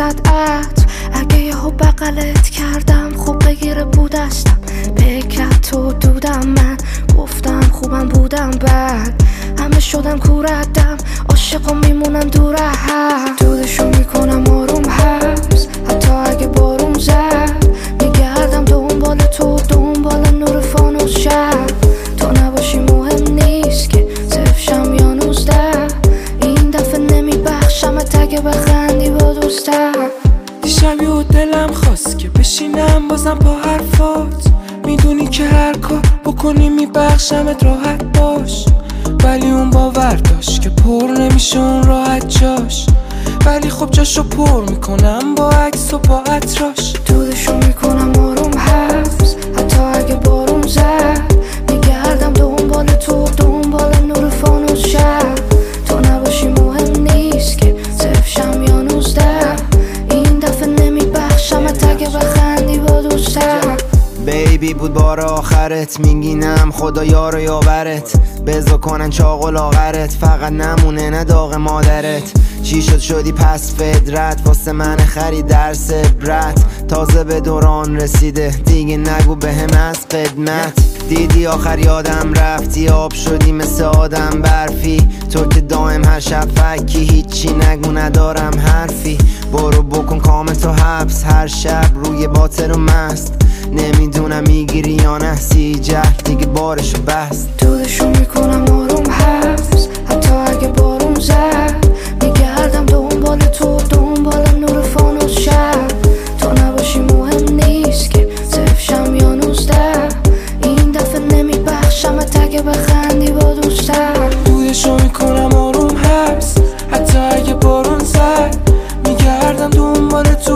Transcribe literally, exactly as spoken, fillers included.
زد عطر. اگه یهو بغلت کردم خوب بگیره بودستم، بکرد تو دودم، من گفتم خوبم بودم، بعد همه شدم کوردم، عاشقم میمونم دور هم، دودشو میکنم آروم حبس. حتی اگه بارون زد میگردم دنبال تو، دنبال نور فانوس شب. تو نباشی مهم نیست که صفشم یا نوزده، این دفعه نمیبخشمت اگه بخندی با دوستم. دیشب یه دلم خواست که بشینم بازم با حرفات، میدونی که هر کار بکنی میبخشمت، راحت باش. ولی اون باور داشت که پر نمیشه اون راحت جاش، ولی خب جاشو پر میکنم با عکس و با عطراش. دودشو میکنم آروم حبس. حتی اگه بارون زد میگردم دنبال تو، دنبال نور فانوس شب. تو نباشی مهم نیست که صفشم یا نوزده، این دفعه نمیبخشمت اگه بخندی با دوستم. بیبی بود بار آخرت، میگینم خدا یار و یاورت، بزا کنن چاق و لاغرت، فقط نمونه نداغ مادرت. چی شد شدی پس فدرت، واسه من خرید درس عبرت، تازه به دوران رسیده دیگه نگو به هم از قدمت. دیدی آخر یادم رفتی، آب شدی مثل آدم برفی، تو که دائم هر شب فکی، هیچی نگو ندارم حرفی. برو بکن کامل تو حبس، هر شب روی باطل و مست، نمیدونم میگیری یا نه، سی جهل دیگه بارشو بست. دودشو میکنم آروم حبس. حتی اگه بارون زد میگردم دنبال تو، دنبال نور فانوس شب. تو نباشی مهم نیست که صفشم یا نوزده، این دفعه نمیبخشمت اگه بخندی با دوستم. دودشو میکنم آروم حبس. حتی اگه بارون زد میگردم دنبال تو،